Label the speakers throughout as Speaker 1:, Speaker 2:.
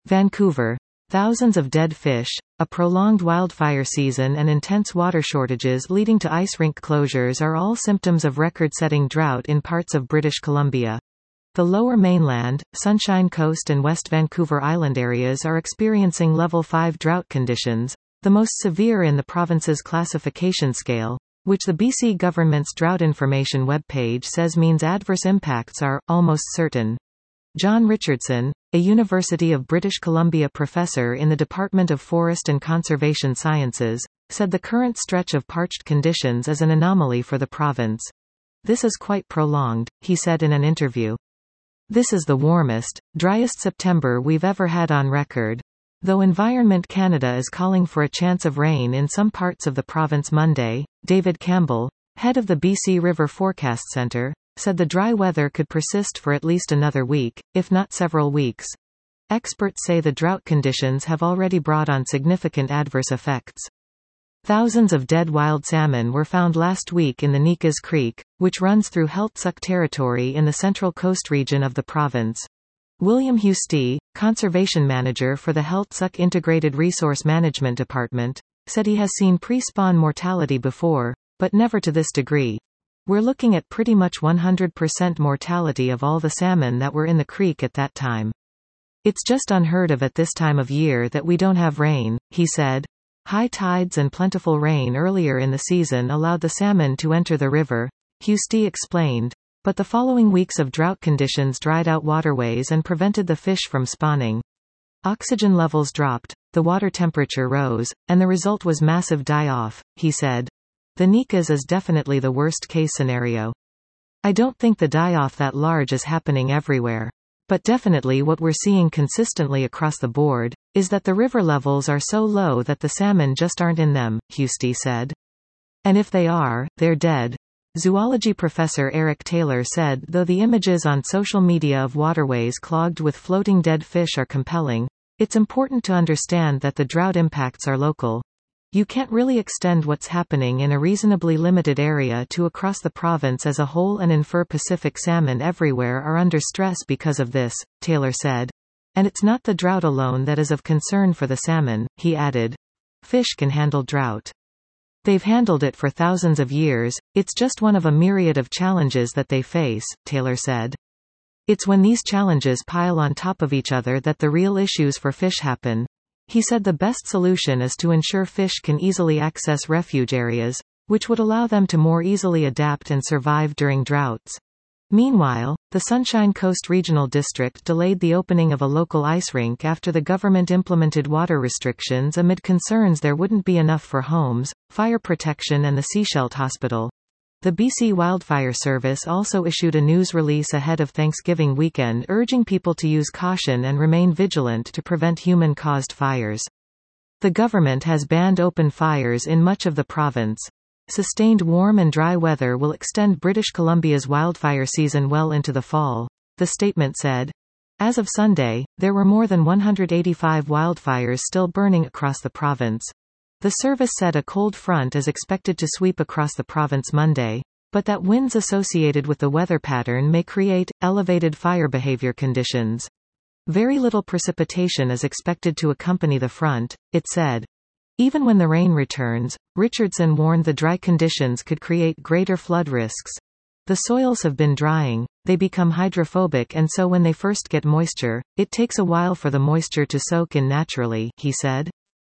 Speaker 1: Vancouver. Thousands of dead fish, a prolonged wildfire season and intense water shortages leading to ice rink closures are all symptoms of record-setting drought in parts of British Columbia. The Lower Mainland, Sunshine Coast and West Vancouver Island areas are experiencing Level 5 drought conditions, the most severe in the province's classification scale, which the BC government's Drought Information webpage says means adverse impacts are almost certain. John Richardson, a University of British Columbia professor in the Department of Forest and Conservation Sciences, said the current stretch of parched conditions is an anomaly for the province. This is quite prolonged, he said in an interview. This is the warmest, driest September we've ever had on record. Though Environment Canada is calling for a chance of rain in some parts of the province Monday, David Campbell, head of the BC River Forecast Centre, said the dry weather could persist for at least another week, if not several weeks. Experts say the drought conditions have already brought on significant adverse effects. Thousands of dead wild salmon were found last week in the Nicas Creek, which runs through Heiltsuk territory in the Central Coast region of the province. William Husty, conservation manager for the Heiltsuk Integrated Resource Management Department, said he has seen pre-spawn mortality before, but never to this degree. We're looking at pretty much 100% mortality of all the salmon that were in the creek at that time. It's just unheard of at this time of year that we don't have rain, he said. High tides and plentiful rain earlier in the season allowed the salmon to enter the river, Husty explained, but the following weeks of drought conditions dried out waterways and prevented the fish from spawning. Oxygen levels dropped, the water temperature rose, and the result was massive die-off, he said. The Nicas is definitely the worst-case scenario. I don't think the die-off that large is happening everywhere. But definitely what we're seeing consistently across the board, is that the river levels are so low that the salmon just aren't in them, Husty said. And if they are, they're dead. Zoology professor Eric Taylor said though the images on social media of waterways clogged with floating dead fish are compelling, it's important to understand that the drought impacts are local. You can't really extend what's happening in a reasonably limited area to across the province as a whole and infer Pacific salmon everywhere are under stress because of this, Taylor said. And it's not the drought alone that is of concern for the salmon, he added. Fish can handle drought. They've handled it for thousands of years, it's just one of a myriad of challenges that they face, Taylor said. It's when these challenges pile on top of each other that the real issues for fish happen. He said the best solution is to ensure fish can easily access refuge areas, which would allow them to more easily adapt and survive during droughts. Meanwhile, the Sunshine Coast Regional District delayed the opening of a local ice rink after the government implemented water restrictions amid concerns there wouldn't be enough for homes, fire protection and the Seashelt Hospital. The BC Wildfire Service also issued a news release ahead of Thanksgiving weekend urging people to use caution and remain vigilant to prevent human-caused fires. The government has banned open fires in much of the province. Sustained warm and dry weather will extend British Columbia's wildfire season well into the fall, the statement said. As of Sunday, there were more than 185 wildfires still burning across the province. The service said a cold front is expected to sweep across the province Monday, but that winds associated with the weather pattern may create elevated fire behavior conditions. Very little precipitation is expected to accompany the front, it said. Even when the rain returns, Richardson warned the dry conditions could create greater flood risks. The soils have been drying, they become hydrophobic and so when they first get moisture, it takes a while for the moisture to soak in naturally, he said.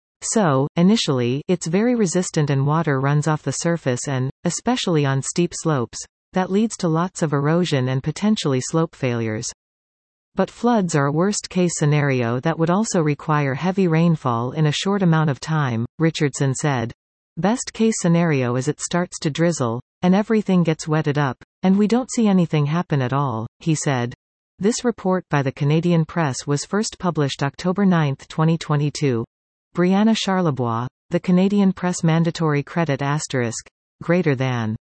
Speaker 1: So, initially, it's very resistant and water runs off the surface and, especially on steep slopes, that leads to lots of erosion and potentially slope failures. But floods are a worst-case scenario that would also require heavy rainfall in a short amount of time, Richardson said. Best-case scenario is it starts to drizzle, and everything gets wetted up, and we don't see anything happen at all, he said. This report by the Canadian Press was first published October 9, 2022. Brianna Charlebois, The Canadian Press Mandatory Credit *, greater than